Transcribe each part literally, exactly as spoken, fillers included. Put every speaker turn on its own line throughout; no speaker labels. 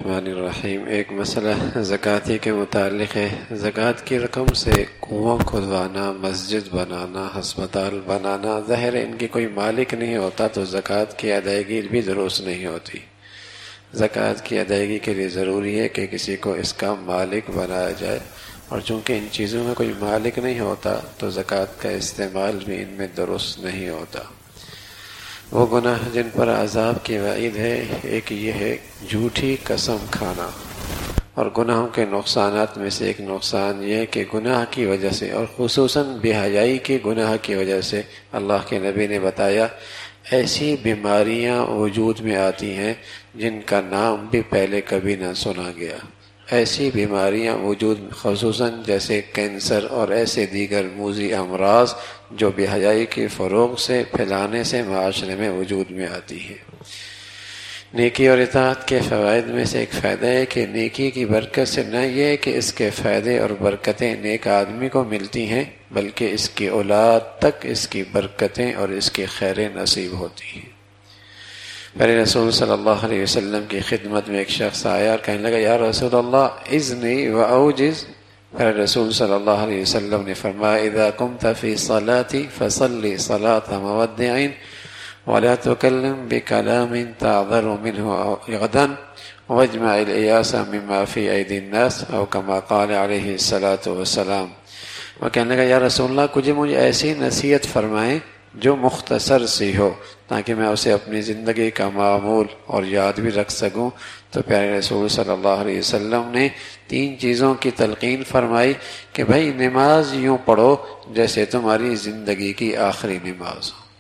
الرحمن الرحیم۔ ایک مسئلہ زکوٰۃ کے متعلق ہے۔ زکوٰۃ کی رقم سے کنواں کھدوانا، مسجد بنانا، ہسپتال بنانا، ظاہر ہے ان کی کوئی مالک نہیں ہوتا تو زکوٰۃ کی ادائیگی بھی درست نہیں ہوتی۔ زکوٰۃ کی ادائیگی کے لیے ضروری ہے کہ کسی کو اس کا مالک بنایا جائے، اور چونکہ ان چیزوں میں کوئی مالک نہیں ہوتا تو زکوٰۃ کا استعمال بھی ان میں درست نہیں ہوتا۔ وہ گناہ جن پر عذاب کی وعید ہے، ایک یہ ہے جھوٹی قسم کھانا، اور گناہوں کے نقصانات میں سے ایک نقصان یہ ہے کہ گناہ کی وجہ سے، اور خصوصاً بے حیائی کے گناہ کی وجہ سے، اللہ کے نبی نے بتایا ایسی بیماریاں وجود میں آتی ہیں جن کا نام بھی پہلے کبھی نہ سنا گیا۔ ایسی بیماریاں وجود خصوصاً جیسے کینسر اور ایسے دیگر موذی امراض جو بے حیائی کے فروغ سے پھیلانے سے معاشرے میں وجود میں آتی ہیں۔ نیکی اور اطاعت کے فوائد میں سے ایک فائدہ ہے کہ نیکی کی برکت سے نہ یہ کہ اس کے فائدے اور برکتیں نیک آدمی کو ملتی ہیں، بلکہ اس کی اولاد تک اس کی برکتیں اور اس کی خیریں نصیب ہوتی ہیں۔ میرے رسول صلی اللہ علیہ وسلم کی خدمت میں ایک شخص آیا اور کہنے لگا، یا رسول اللہ اذنی و اوجز۔ میرے رسول صلی اللہ علیہ وسلم نے فرمایا، اذا قمت فی صلاتی فصلی صلاة مودع ولا تکلم بکلام تعذر منه غدا واجمع الیاس مما فی ایدی الناس، او کما قال علیہ الصلاة والسلام۔ وہ کہنے لگا، یا رسول اللہ کچھ مجھے ایسی نصیحت فرمائیں جو مختصر سی ہو تاکہ میں اسے اپنی زندگی کا معمول اور یاد بھی رکھ سکوں۔ تو پیارے رسول صلی اللہ علیہ وسلم نے تین چیزوں کی تلقین فرمائی کہ بھائی نماز یوں پڑھو جیسے تمہاری زندگی کی آخری نماز ہو۔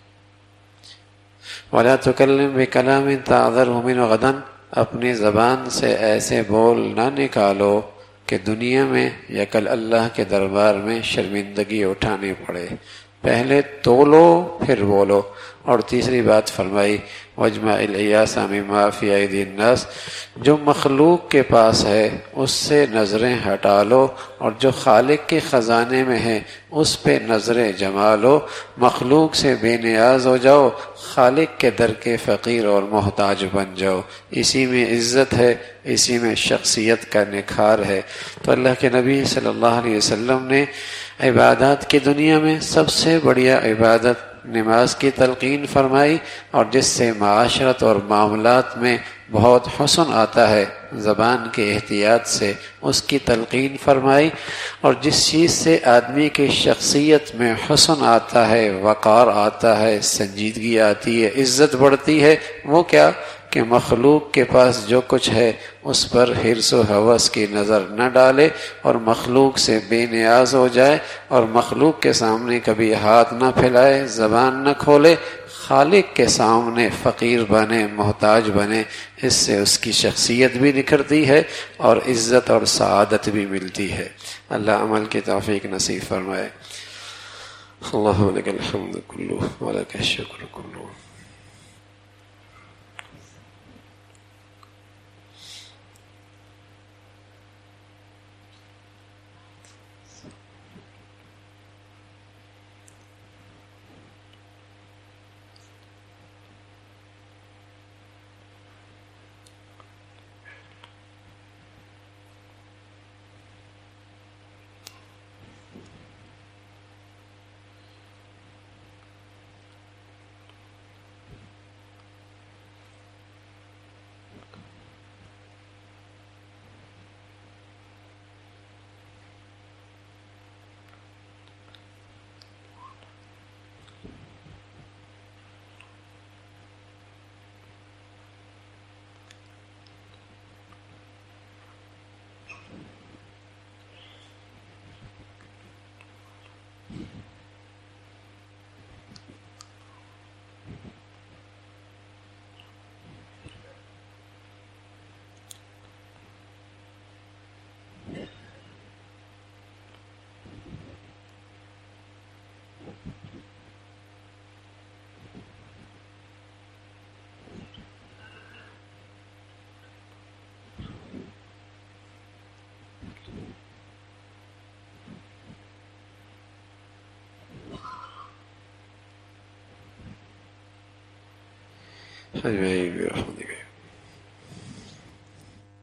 وَلَا تُكَلِّمْ بِكَلَامٍ تَعْذَرُهُ مِنْهُ غَدًا، اپنی زبان سے ایسے بول نہ نکالو کہ دنیا میں یا کل اللہ کے دربار میں شرمندگی اٹھانی پڑے۔ پہلے تولو پھر بولو۔ اور تیسری بات فرمائی، وَاجْمَعِ الْإِيَاسَ مِمَّا فِي أَيْدِي النَّاسِ، جو مخلوق کے پاس ہے اس سے نظریں ہٹا لو، اور جو خالق کے خزانے میں ہے اس پہ نظریں جما لو۔ مخلوق سے بے نیاز ہو جاؤ، خالق کے در کے فقیر اور محتاج بن جاؤ۔ اسی میں عزت ہے، اسی میں شخصیت کا نکھار ہے۔ تو اللہ کے نبی صلی اللہ علیہ وسلم نے عبادات کی دنیا میں سب سے بڑھیا عبادت نماز کی تلقین فرمائی، اور جس سے معاشرت اور معاملات میں بہت حسن آتا ہے، زبان کے احتیاط سے اس کی تلقین فرمائی۔ اور جس چیز سے آدمی کی شخصیت میں حسن آتا ہے، وقار آتا ہے، سنجیدگی آتی ہے، عزت بڑھتی ہے، وہ کیا کہ مخلوق کے پاس جو کچھ ہے اس پر حرص و ہوس کی نظر نہ ڈالے، اور مخلوق سے بے نیاز ہو جائے، اور مخلوق کے سامنے کبھی ہاتھ نہ پھیلائے، زبان نہ کھولے، خالق کے سامنے فقیر بنے، محتاج بنے۔ اس سے اس کی شخصیت بھی نکھرتی ہے اور عزت اور سعادت بھی ملتی ہے۔ اللہ عمل کی توفیق نصیب فرمائے۔ اللہم لک الحمد کلہ ولک الشکر کلہ۔ أجمعين برحمتك.